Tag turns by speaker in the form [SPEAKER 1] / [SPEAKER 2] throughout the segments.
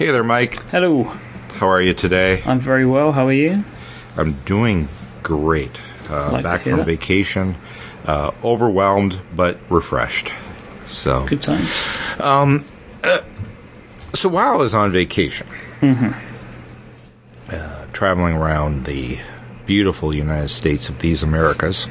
[SPEAKER 1] Hey there, Mike.
[SPEAKER 2] Hello.
[SPEAKER 1] How are you today?
[SPEAKER 2] I'm very well. How are you?
[SPEAKER 1] I'm doing great. Back from vacation. Overwhelmed, but refreshed. So
[SPEAKER 2] good time.
[SPEAKER 1] So while I was on vacation, traveling around the beautiful United States of these Americas,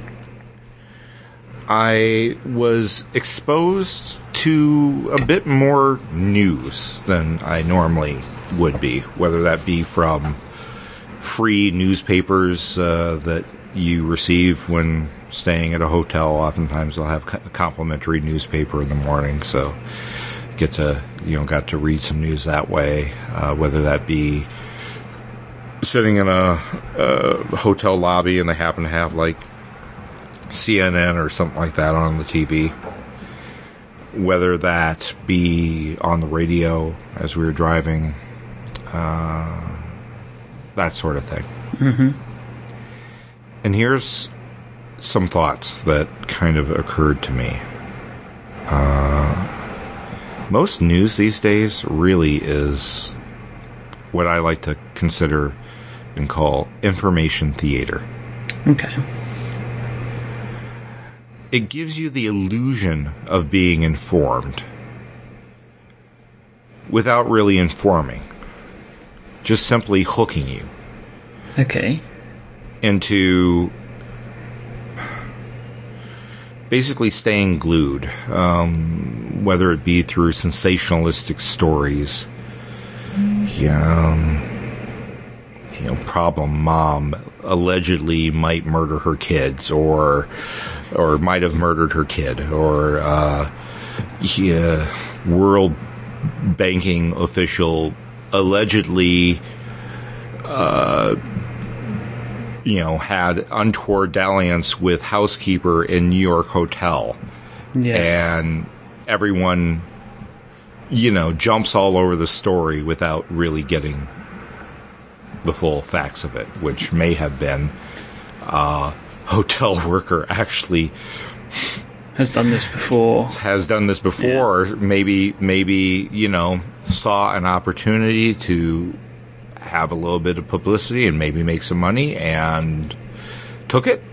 [SPEAKER 1] I was exposed to a bit more news than I normally would be, whether that be from free newspapers that you receive when staying at a hotel. Oftentimes they'll have a complimentary newspaper in the morning, so got to read some news that way, whether that be sitting in a hotel lobby and they happen to have like CNN or something like that on the TV, whether that be on the radio as we were driving, that sort of thing.
[SPEAKER 2] Mm-hmm.
[SPEAKER 1] And here's some thoughts that kind of occurred to me. Most news these days really is what I like to consider and call information theater.
[SPEAKER 2] Okay.
[SPEAKER 1] It gives you the illusion of being informed without really informing, just simply hooking you.
[SPEAKER 2] Okay.
[SPEAKER 1] Into basically staying glued, whether it be through sensationalistic stories, problem mom allegedly might murder her kids, or might have murdered her kid, or World Banking official allegedly had untoward dalliance with housekeeper in New York hotel.
[SPEAKER 2] Yes.
[SPEAKER 1] And everyone, jumps all over the story without really getting the full facts of it, which may have been hotel worker actually
[SPEAKER 2] has done this before.
[SPEAKER 1] Yeah. Or maybe saw an opportunity to have a little bit of publicity and maybe make some money and took it.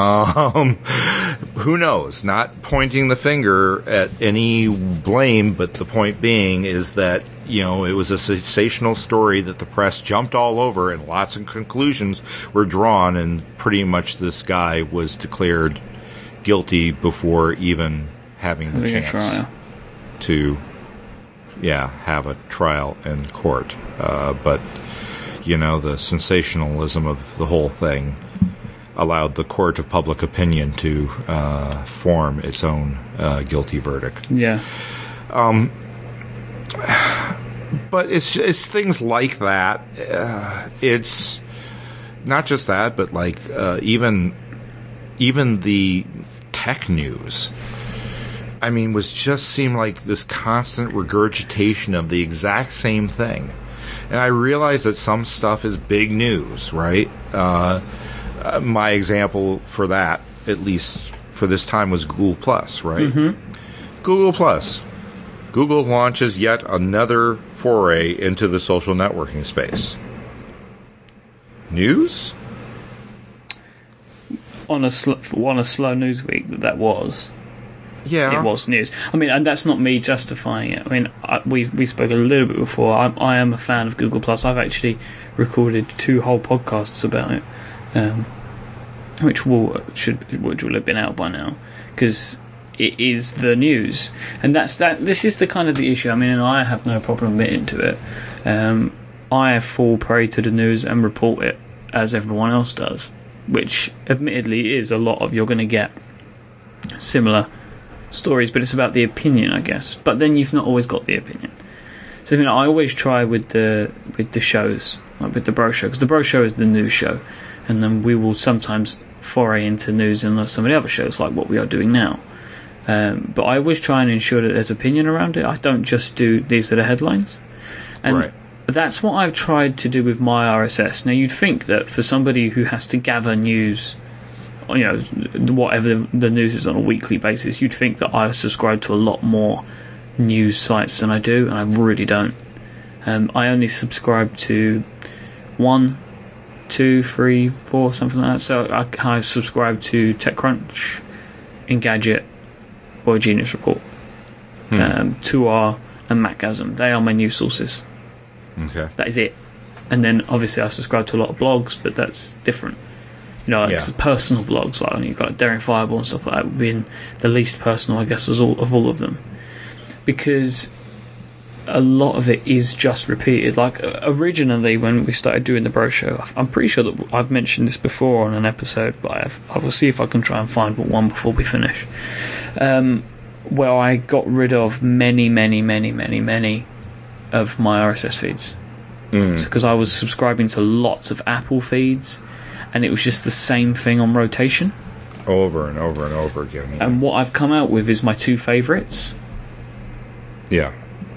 [SPEAKER 1] Who knows? Not pointing the finger at any blame, but the point being is that, it was a sensational story that the press jumped all over and lots of conclusions were drawn, and pretty much this guy was declared guilty before even having the chance to have a trial in court. But the sensationalism of the whole thing allowed the court of public opinion to form its own guilty verdict.
[SPEAKER 2] Yeah.
[SPEAKER 1] But it's things like that. It's not just that, but like even the tech news, seemed like this constant regurgitation of the exact same thing. And I realize that some stuff is big news, right? My example for that, at least for this time, was Google Plus, right?
[SPEAKER 2] Mm-hmm.
[SPEAKER 1] Google Plus. Google launches yet another foray into the social networking space. News?
[SPEAKER 2] On a slow news week that was.
[SPEAKER 1] Yeah.
[SPEAKER 2] It was news. And that's not me justifying it. We spoke a little bit before. I am a fan of Google Plus. I've actually recorded 2 whole podcasts about it, which will have been out by now, because it is the news, and this is the kind of the issue. And I have no problem admitting to it. I fall prey to the news and report it as everyone else does, which admittedly is a lot of, you're going to get similar stories, but it's about the opinion, I guess. But then you've not always got the opinion. So I always try with the shows, like with the Bro Show, because the Bro Show is the news show, and then we will sometimes foray into news in some of the other shows, like what we are doing now. But I always try and ensure that there's opinion around it. I don't just do these are the headlines. And
[SPEAKER 1] right.
[SPEAKER 2] That's what I've tried to do with my RSS. Now, you'd think that for somebody who has to gather news, whatever the news is on a weekly basis, you'd think that I subscribe to a lot more news sites than I do, and I really don't. I only subscribe to 1, 2, 3, 4, something like that. So I subscribe to TechCrunch, Engadget, or Genius Report, 2R, and Macgasm. They are my news sources.
[SPEAKER 1] Okay.
[SPEAKER 2] That is it. And then obviously I subscribe to a lot of blogs, but that's different. You know, like personal blogs, like you've got Daring Fireball and stuff like that, being the least personal, I guess, of all of them, because a lot of it is just repeated. Like originally, when we started doing the Bro Show, I'm pretty sure that I've mentioned this before on an episode, but I will see if I can try and find one before we finish. Where I got rid of many of my RSS feeds. Because I was subscribing to lots of Apple feeds, and it was just the same thing on rotation.
[SPEAKER 1] Over and over and over again. Yeah.
[SPEAKER 2] And what I've come out with is my 2 favourites.
[SPEAKER 1] Yeah.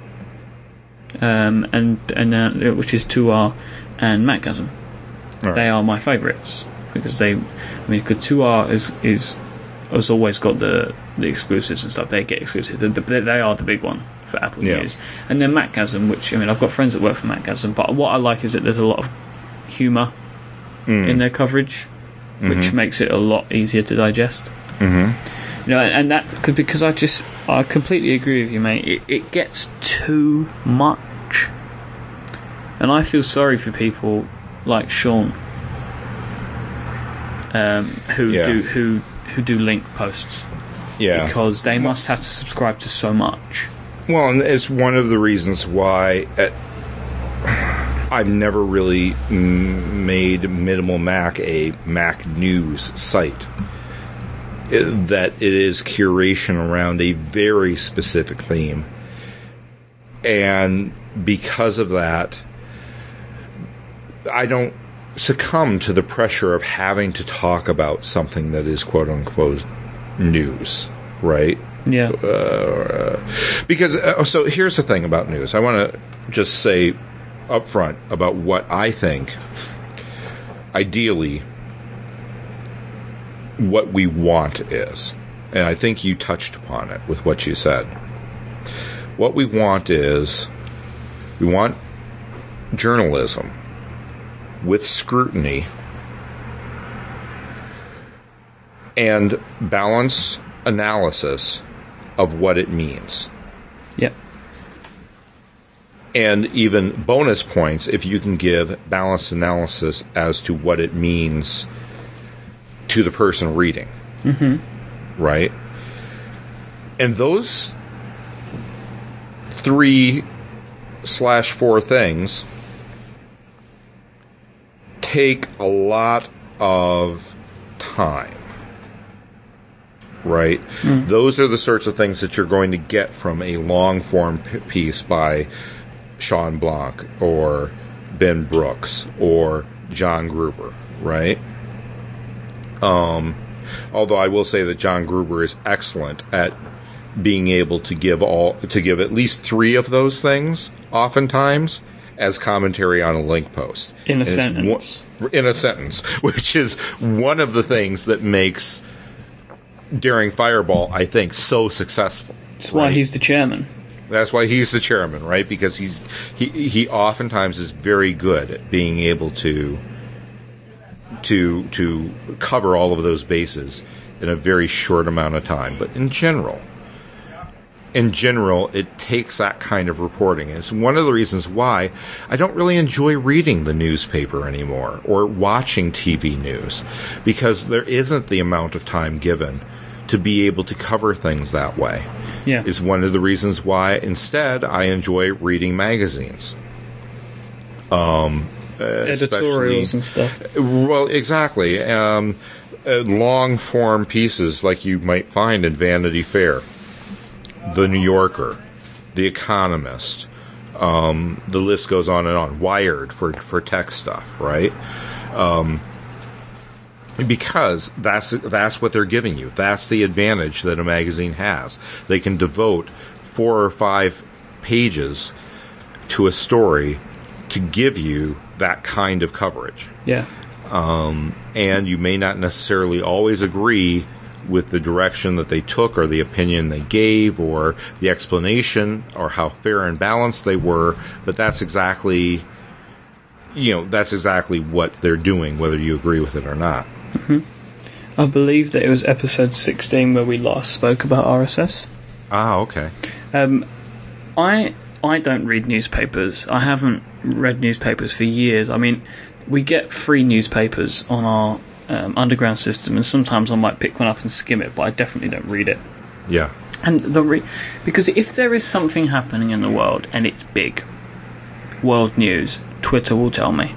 [SPEAKER 2] And which is 2R and Macgasm.
[SPEAKER 1] Right.
[SPEAKER 2] They are my favourites. Because because 2R has always got the exclusives and stuff. They get exclusives. They are the big one for Apple News. And then Macgasm, which, I've got friends that work for Macgasm, but what I like is that there's a lot of humour in their coverage, which makes it a lot easier to digest. And that could, because I completely agree with you, mate. It gets too much, and I feel sorry for people like Sean, who do link posts.
[SPEAKER 1] Yeah,
[SPEAKER 2] because they must have to subscribe to so much.
[SPEAKER 1] Well, and it's one of the reasons why I've never really made Minimal Mac a Mac news site. That it is curation around a very specific theme. And because of that, I don't succumb to the pressure of having to talk about something that is quote-unquote news, right?
[SPEAKER 2] Yeah.
[SPEAKER 1] Because, so here's the thing about news. I want to just say up front about what I think, ideally, what we want is. And I think you touched upon it with what you said. What we want is, we want journalism with scrutiny and balanced analysis of what it means.
[SPEAKER 2] Yep.
[SPEAKER 1] And even bonus points if you can give balanced analysis as to what it means to the person reading. Right? And those 3/4 things take a lot of time. Right? Those are the sorts of things that you're going to get from a long-form piece by Sean Blanc or Ben Brooks or John Gruber, right? Although I will say that John Gruber is excellent at being able to give at least 3 of those things, oftentimes, as commentary on a link post.
[SPEAKER 2] In a sentence.
[SPEAKER 1] Which is one of the things that makes Daring Fireball, I think, so successful.
[SPEAKER 2] That's why he's the chairman.
[SPEAKER 1] That's why he's the chairman, right? Because he oftentimes is very good at being able to cover all of those bases in a very short amount of time. But in general, it takes that kind of reporting. It's one of the reasons why I don't really enjoy reading the newspaper anymore or watching TV news, because there isn't the amount of time given to be able to cover things that way.
[SPEAKER 2] Yeah.
[SPEAKER 1] Is one of the reasons why instead I enjoy reading magazines.
[SPEAKER 2] Editorials and stuff.
[SPEAKER 1] Well, exactly. Long form pieces like you might find in Vanity Fair, The New Yorker, The Economist. The list goes on and on. Wired for tech stuff, right? Because that's what they're giving you. That's the advantage that a magazine has. They can devote 4 or 5 pages to a story to give you that kind of coverage.
[SPEAKER 2] Yeah.
[SPEAKER 1] And you may not necessarily always agree with the direction that they took or the opinion they gave or the explanation or how fair and balanced they were, but that's exactly what they're doing, whether you agree with it or not.
[SPEAKER 2] Mm-hmm. I believe that it was episode 16 where we last spoke about RSS.
[SPEAKER 1] Ah, okay.
[SPEAKER 2] I don't read newspapers. I haven't read newspapers for years. I mean, we get free newspapers on our underground system, and sometimes I might pick one up and skim it, but I definitely don't read it.
[SPEAKER 1] Yeah.
[SPEAKER 2] And because if there is something happening in the world and it's big, world news, Twitter will tell me.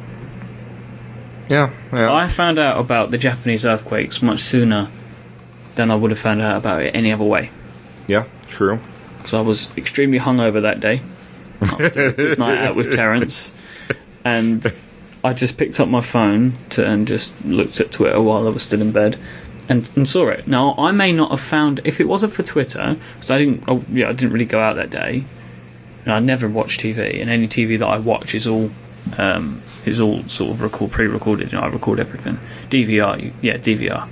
[SPEAKER 1] Yeah.
[SPEAKER 2] I found out about the Japanese earthquakes much sooner than I would have found out about it any other way.
[SPEAKER 1] Yeah, true.
[SPEAKER 2] Because I was extremely hungover that day after a good night out with Terence, and I just picked up my phone and just looked at Twitter while I was still in bed and saw it. Now, I may not have found, if it wasn't for Twitter, because I didn't really go out that day, and I never watch TV, and any TV that I watch is all sort of pre-recorded. I record everything. DVR.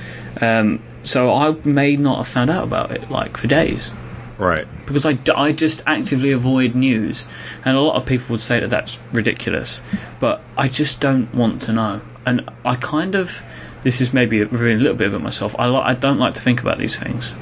[SPEAKER 2] So I may not have found out about it for days.
[SPEAKER 1] Right. Because
[SPEAKER 2] I just actively avoid news, and a lot of people would say that that's ridiculous, but I just don't want to know. And I kind of, this is maybe revealing a little bit about myself, I don't like to think about these things.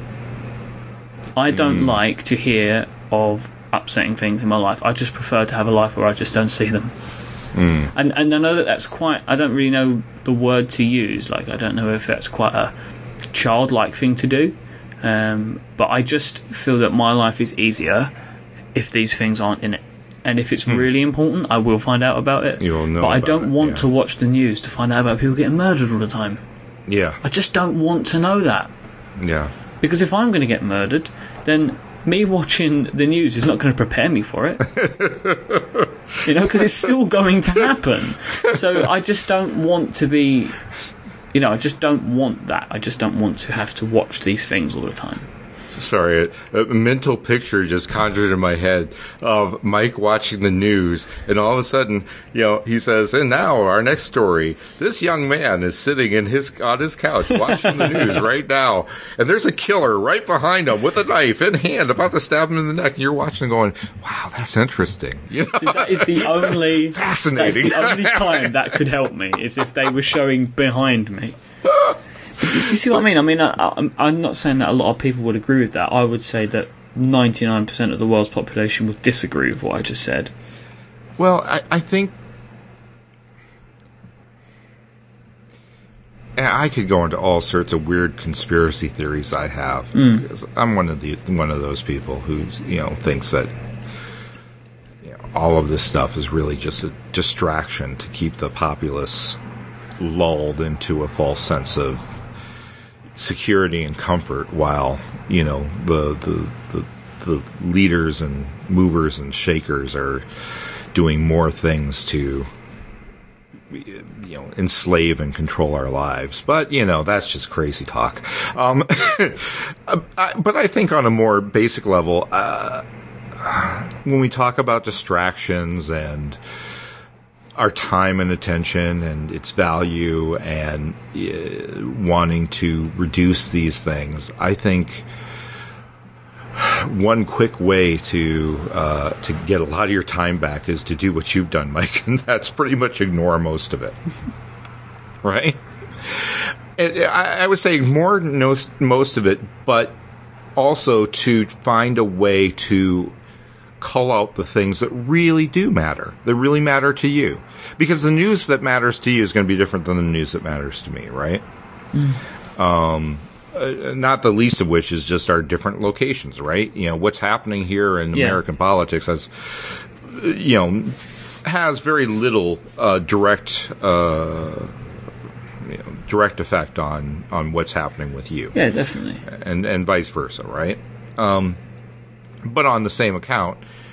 [SPEAKER 2] I don't like to hear of upsetting things in my life. I just prefer to have a life where I just don't see them. And I know that's quite, I don't really know the word to use, I don't know if that's quite a childlike thing to do. But I just feel that my life is easier if these things aren't in it. And if it's really important, I will find out about it.
[SPEAKER 1] You'll know.
[SPEAKER 2] But I don't want to watch the news to find out about people getting murdered all the time.
[SPEAKER 1] Yeah.
[SPEAKER 2] I just don't want to know that.
[SPEAKER 1] Yeah.
[SPEAKER 2] Because if I'm going to get murdered, then me watching the news is not going to prepare me for it. Because it's still going to happen. So I just don't want to be... I just don't want that. I just don't want to have to watch these things all the time.
[SPEAKER 1] Sorry, a mental picture just conjured in my head of Mike watching the news, and all of a sudden, he says, "And now our next story. This young man is sitting on his couch watching the news right now, and there's a killer right behind him with a knife in hand, about to stab him in the neck." And you're watching, going, "Wow, that's interesting."
[SPEAKER 2] That is the only
[SPEAKER 1] fascinating.
[SPEAKER 2] That's the only time that could help me is if they were showing behind me. Do you see what I mean? I mean, I'm not saying that a lot of people would agree with that. I would say that 99% of the world's population would disagree with what I just said.
[SPEAKER 1] Well, I think... I could go into all sorts of weird conspiracy theories I have. Because I'm one of those people who, thinks that all of this stuff is really just a distraction to keep the populace lulled into a false sense of security and comfort, while the leaders and movers and shakers are doing more things to enslave and control our lives. But that's just crazy talk. But I think on a more basic level, when we talk about distractions and our time and attention and its value and wanting to reduce these things, I think one quick way to get a lot of your time back is to do what you've done, Mike, and that's pretty much ignore most of it. Right? I would say ignore most of it, but also to find a way to cull out the things that really do matter, that really matter to you. Because the news that matters to you is going to be different than the news that matters to me, right? Not the least of which is just our different locations, right? What's happening here in American politics has very little direct effect on what's happening with you.
[SPEAKER 2] Yeah, definitely.
[SPEAKER 1] And vice versa, right? But on the same account,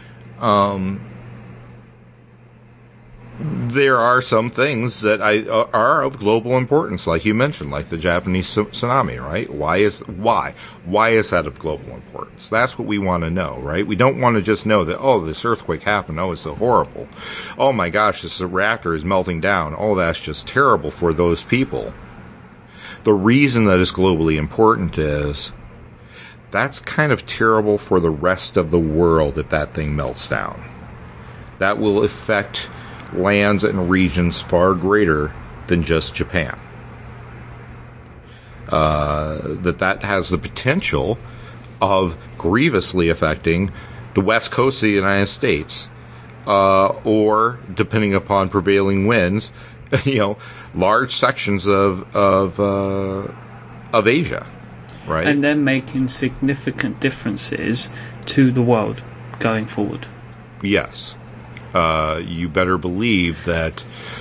[SPEAKER 1] there are some things that are of global importance, like you mentioned, like the Japanese tsunami, right? Why is that of global importance? That's what we want to know, right? We don't want to just know that, this earthquake happened, it's so horrible. Oh my gosh, this reactor is melting down. That's just terrible for those people. the reason that is globally important is that's kind of terrible for the rest of the world if that thing melts down. That will affect lands and regions far greater than just Japan. That has the potential of grievously affecting the west coast of the United States, or depending upon prevailing winds, large sections of Asia, right?
[SPEAKER 2] And they're making significant differences to the world going forward.
[SPEAKER 1] Yes, you better believe that.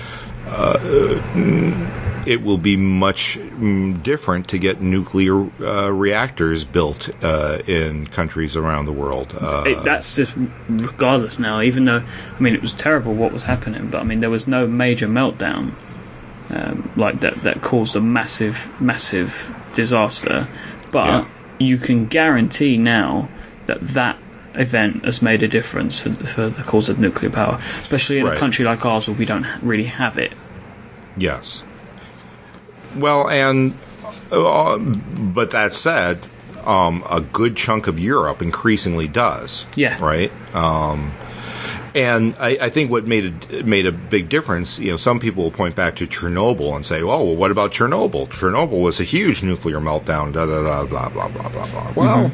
[SPEAKER 1] It will be much different to get nuclear reactors built in countries around the world.
[SPEAKER 2] That's just regardless now, even though, it was terrible what was happening, but, there was no major meltdown like that caused a massive disaster. But you can guarantee now that event has made a difference for the cause of nuclear power, especially in a country like ours where we don't really have it.
[SPEAKER 1] Yes. Well, and but that said, a good chunk of Europe increasingly does.
[SPEAKER 2] Yeah.
[SPEAKER 1] Right. And I think what made a big difference, some people will point back to Chernobyl and say, "Oh, well, what about Chernobyl? Chernobyl was a huge nuclear meltdown." Da da da blah blah blah blah blah. Well.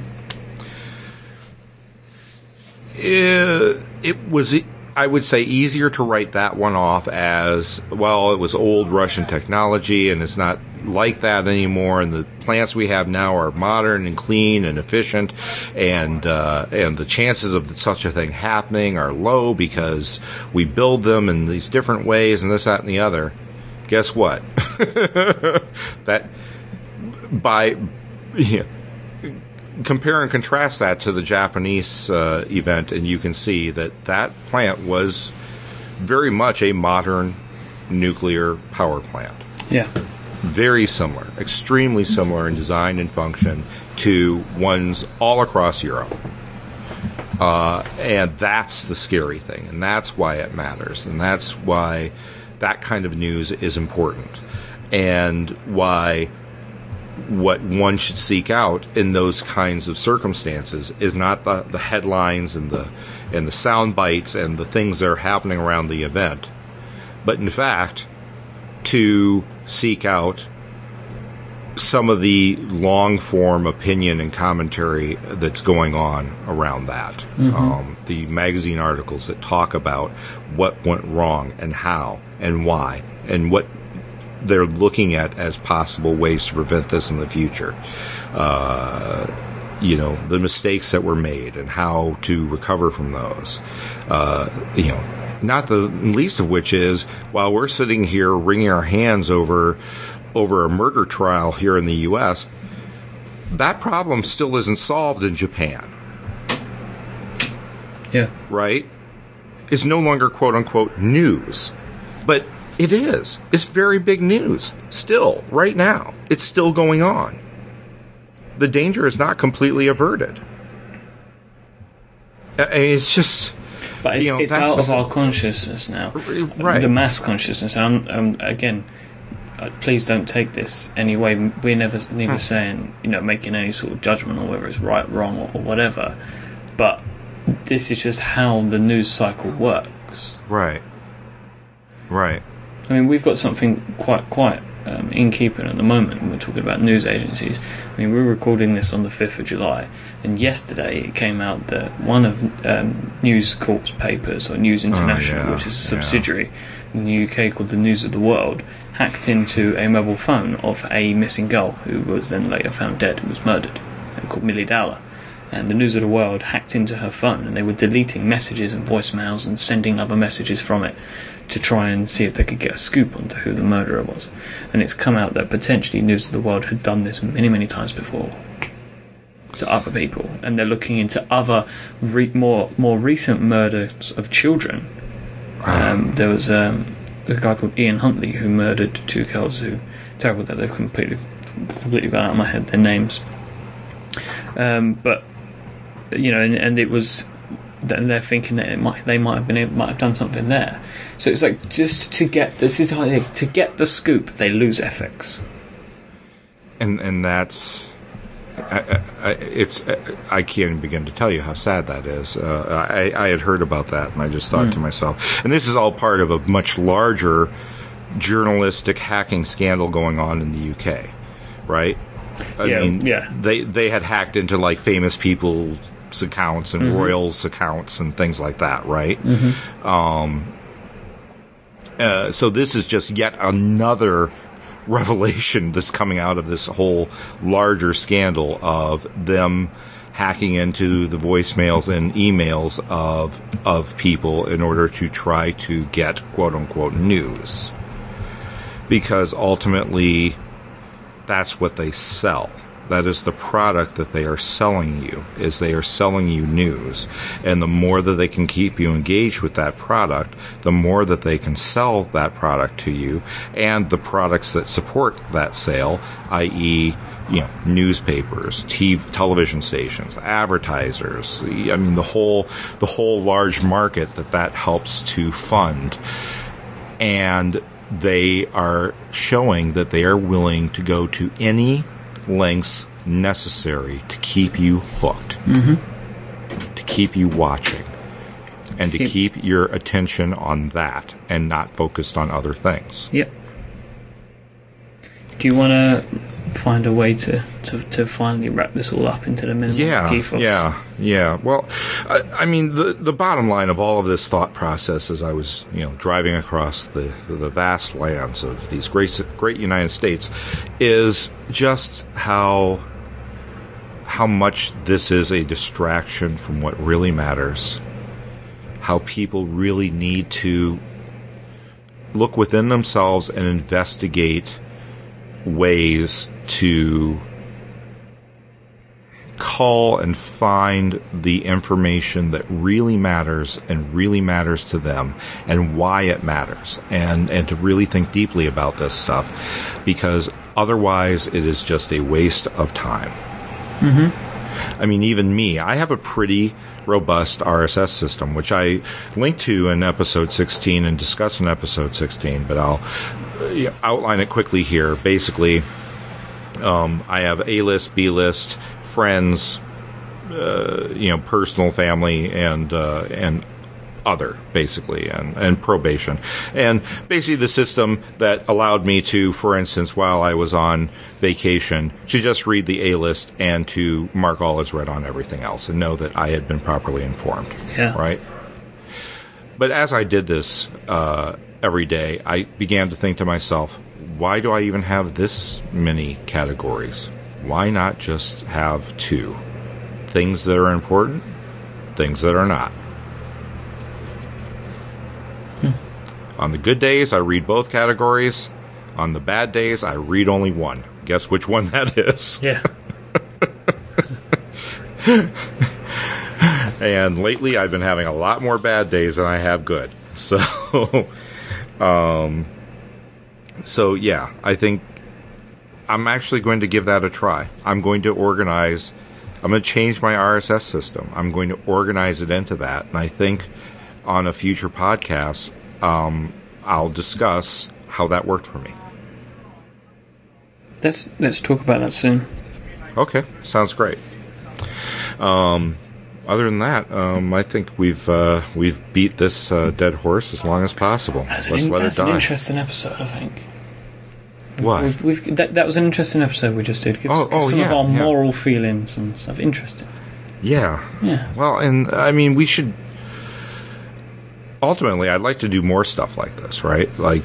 [SPEAKER 1] It was, I would say, easier to write that one off as, well, it was old Russian technology and it's not like that anymore, and the plants we have now are modern and clean and efficient, and the chances of such a thing happening are low because we build them in these different ways and this, that, and the other. Guess what? That by... compare and contrast that to the Japanese event, and you can see that plant was very much a modern nuclear power plant.
[SPEAKER 2] Yeah.
[SPEAKER 1] Very similar, extremely similar in design and function to ones all across Europe. And that's the scary thing, and that's why it matters, and that's why that kind of news is important, and why what one should seek out in those kinds of circumstances is not the headlines and the sound bites and the things that are happening around the event, but in fact to seek out some of the long form opinion and commentary that's going on around that. Mm-hmm. The magazine articles that talk about what went wrong and how and why and what they're looking at as possible ways to prevent this in the future. The mistakes that were made and how to recover from those. Not the least of which is, while we're sitting here wringing our hands over a murder trial here in the U.S., that problem still isn't solved in Japan.
[SPEAKER 2] Yeah.
[SPEAKER 1] Right? It's no longer quote-unquote news. But it is. It's very big news. Still, right now. It's still going on. The danger is not completely averted. It's just...
[SPEAKER 2] But it's out of our consciousness now.
[SPEAKER 1] Right.
[SPEAKER 2] The mass consciousness. Again, please don't take this anyway. We're never saying, making any sort of judgment on whether it's right, wrong, or whatever. But this is just how the news cycle works.
[SPEAKER 1] Right. Right.
[SPEAKER 2] We've got something quite in keeping at the moment. We're talking about news agencies. We're recording this on the 5th of July, and yesterday it came out that one of News Corp's papers, or News International, which is a subsidiary in the UK called the News of the World, hacked into a mobile phone of a missing girl who was then later found dead and was murdered, called Millie Dowler. And the News of the World hacked into her phone, and they were deleting messages and voicemails and sending other messages from it to try and see if they could get a scoop onto who the murderer was. And it's come out that potentially News of the World had done this many, many times before to other people, and they're looking into other more recent murders of children. There was a guy called Ian Huntley who murdered 2 girls who, terrible that they've completely gone out of my head, their names. But and it was, and they're thinking that they might have done something there. So it's like, just to get the scoop, they lose ethics.
[SPEAKER 1] And that's I can't even begin to tell you how sad that is. I had heard about that, and I just thought to myself, and this is all part of a much larger journalistic hacking scandal going on in the UK, right? I mean, they had hacked into like famous people's accounts and royals' accounts and things like that, right? So this is just yet another revelation that's coming out of this whole larger scandal of them hacking into the voicemails and emails of people in order to try to get quote unquote news, because ultimately that's what they sell. That is the product that they are selling you, is they are selling you news. And the more that they can keep you engaged with that product, the more that they can sell that product to you and the products that support that sale, i.e., newspapers, television stations, advertisers. I mean, the whole large market that helps to fund. And they are showing that they are willing to go to any lengths necessary to keep you hooked, to keep you watching, and to keep your attention on that and not focused on other things.
[SPEAKER 2] Yep. Do you want to find a way to finally wrap this all up into the minimum key ethos? Yeah. Well,
[SPEAKER 1] I mean, the bottom line of all of this thought process as I was, driving across the vast lands of these great United States is just how much this is a distraction from what really matters. How people really need to look within themselves and investigate ways to call and find the information that really matters and really matters to them and why it matters, and to really think deeply about this stuff, because otherwise it is just a waste of time. I mean, even me, I have a pretty robust RSS system, which I link to in episode 16 and discuss in episode 16, but I'll outline it quickly here. Basically, I have A-list, B-list, friends, personal, family, and other, basically, and probation. And basically the system that allowed me to, for instance, while I was on vacation, to just read the A-list and to mark all as read on everything else and know that I had been properly informed.
[SPEAKER 2] Yeah.
[SPEAKER 1] Right? But as I did this every day, I began to think to myself, why do I even have this many categories? Why not just have two? Things that are important, things that are not. On the good days, I read both categories. On the bad days, I read only one. Guess which one that is?
[SPEAKER 2] Yeah.
[SPEAKER 1] And lately, I've been having a lot more bad days than I have good. So, yeah, I think I'm actually going to give that a try. I'm going to organize. I'm going to change my RSS system. I'm going to organize it into that. And I think on a future podcast, I'll discuss how that worked for me.
[SPEAKER 2] Let's talk about that soon.
[SPEAKER 1] Okay, sounds great. Other than that, I think we've beat this dead horse as long as possible.
[SPEAKER 2] Let's let it die. That's an interesting episode, I think.
[SPEAKER 1] What?
[SPEAKER 2] That was an interesting episode we just did. Some of our moral feelings and stuff. Interesting.
[SPEAKER 1] Yeah.
[SPEAKER 2] Yeah.
[SPEAKER 1] Well, and I mean, we should. Ultimately, I'd like to do more stuff like this, right? Like,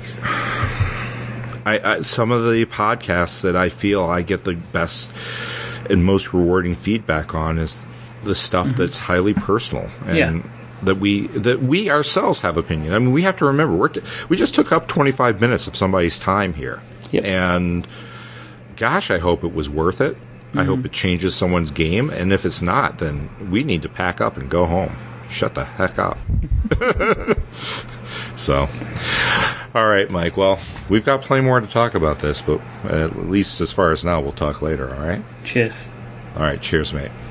[SPEAKER 1] I some of the podcasts that I feel I get the best and most rewarding feedback on is the stuff that's highly personal and that we ourselves have opinion. I mean, we have to remember we just took up 25 minutes of somebody's time here, and gosh, I hope it was worth it. I hope it changes someone's game, and if it's not, then we need to pack up and go home. Shut the heck up. So, all right, Mike. Well, we've got plenty more to talk about this, but at least as far as now, we'll talk later, all right?
[SPEAKER 2] Cheers.
[SPEAKER 1] All right, cheers, mate.